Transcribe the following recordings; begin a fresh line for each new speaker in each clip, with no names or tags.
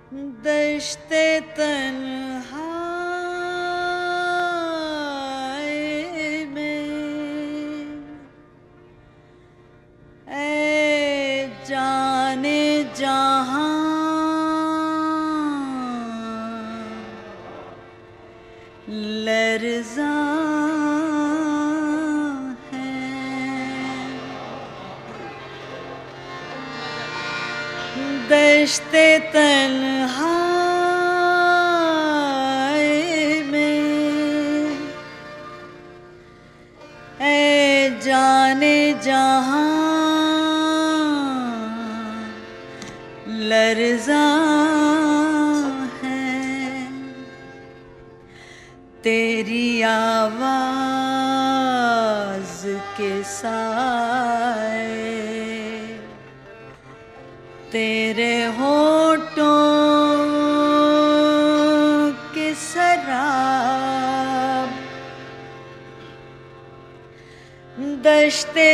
दश्ते तन्हाई में ऐ जाने जहां लर्ज़ा दश्ते तन्हाई में ऐ जाने जहां लर्ज़ा है तेरी आवाज़ के साए तेरे होठों के शराब दश्ते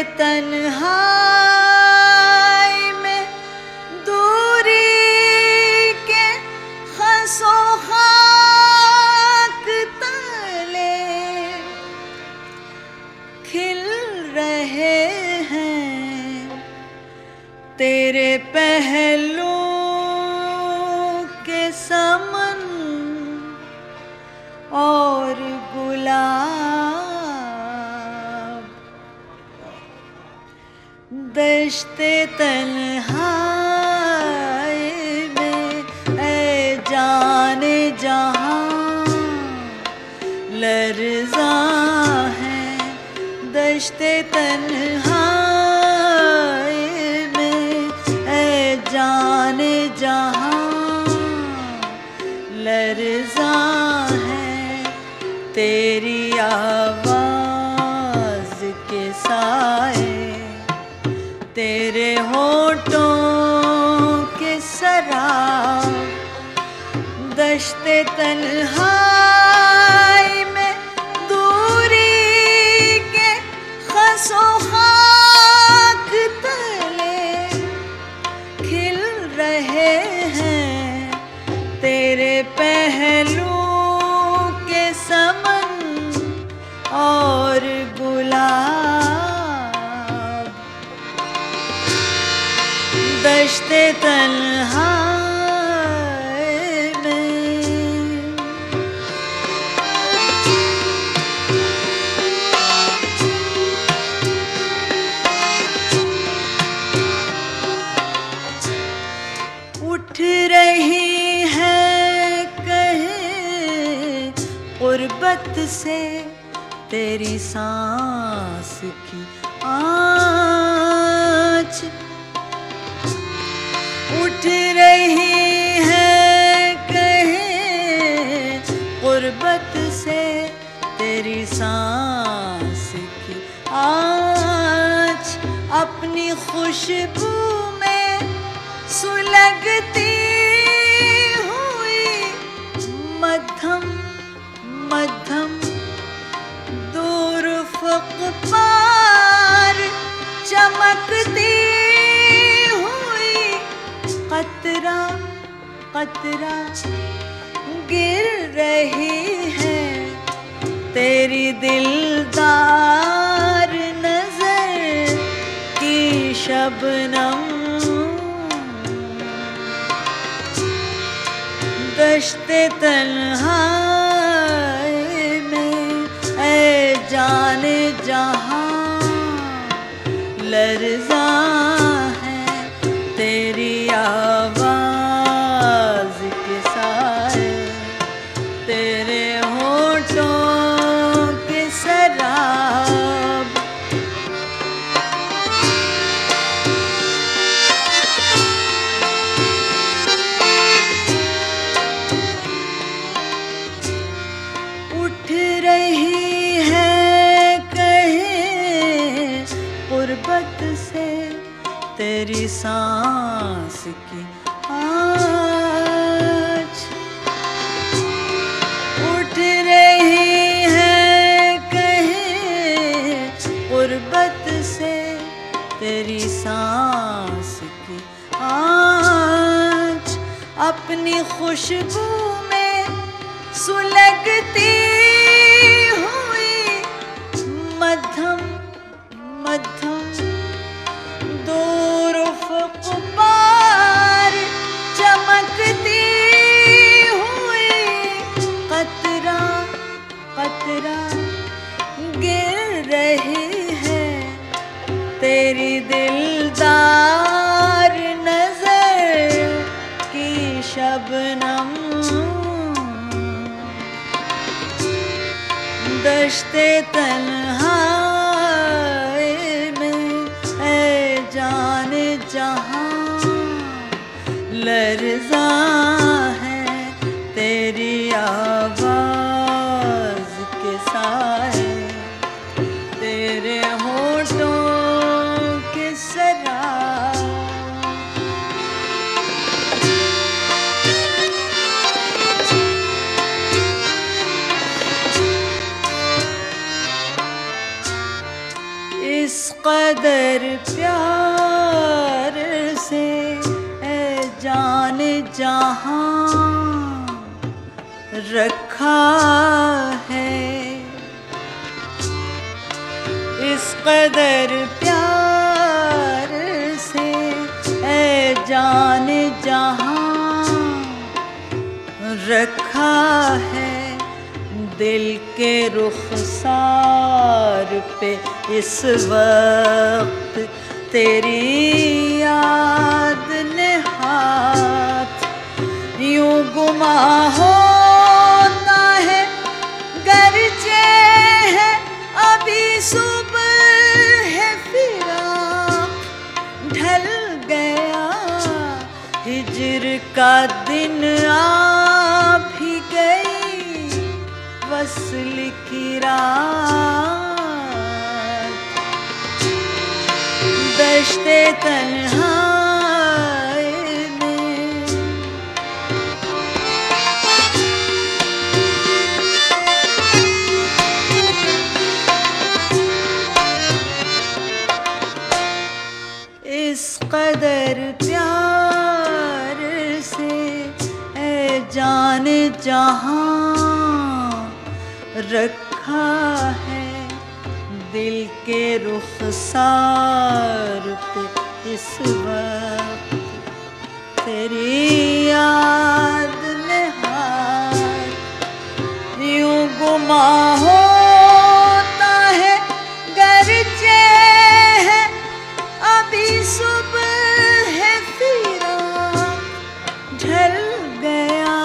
तन्हाई में दूरी के खसो खाक तले खिल रहे तेरे पहलू के समन और गुलाब दश्ते तन्हाई में ऐ जाने जहां लर्ज़ा है दश्ते तन्हाई जाने जहां लर्ज़ा है तेरी आवाज़ के साए तेरे होठों के शराब दश्ते तन्हाई में दूरी के खसो खाक तले खिल रहे हैं तेरे पहलू के समन और गुलाब दश्ते तन्हाई में उठ रही है कहीं गुर्बत से तेरी सांस की आँच उठ रही है कहीं गुर्बत से तेरी सांस की आँच अपनी खुशबू में सुलगती हुई मध्यम मध्यम दूर फ़क़ पार चमकती हुई कतरा कतरा गिर रही है तेरी दिलदार नज़र की शबनम दश्ते तन्हाई में ऐ जाने जहां लर्ज़ा है तेरी आवाज़ के साए तेरे होठों के शराब उठ रही है कहीं गुर्बत से तेरी सांस की आँच उठ रही है कहीं गुर्बत से तेरी सांस की आँच अपनी अपनी खुशबू में सुलगती हुई मध्यम मध्यम दूर उफ़क़ पार चमकती हुई कतरा कतरा गिर रही है तेरी दिलदार नजर की शबनम। दश्ते तन्हाई में है जाने जहां लर्ज़ा है तेरी आवाज़ के साए तेरे होठों के सराय। इस कदर प्यार से है जाने जहां रखा है। इस कदर प्यार से है जाने जहां रखा है। दिल के रुखसार पे इस वक्त तेरी याद ने हाथ यूं गुमा होता है गरचे है अभी सुबह है फिराक ढल गया हिज्र का दिन आ भी गई वस्ल की रात। दश्ते तन्हाई में इस कदर प्यार से है जाने जहां रखा है। दिल के रुखसार पे इस वक्त तेरी याद ने हाथ यूं गुमा होता है गरचे है अभी सुबह है फिराक ढल गया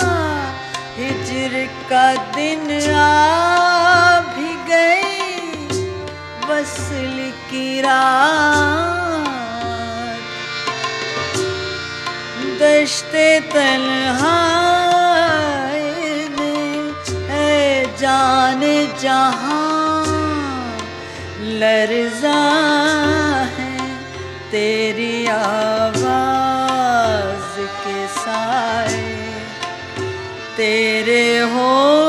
हिज्र का दिन आ भी गई वस्ल की रात। दश्ते तन्हाई में है जाने जहां लर्ज़ा है तेरी आवाज़ के साए तेरे हो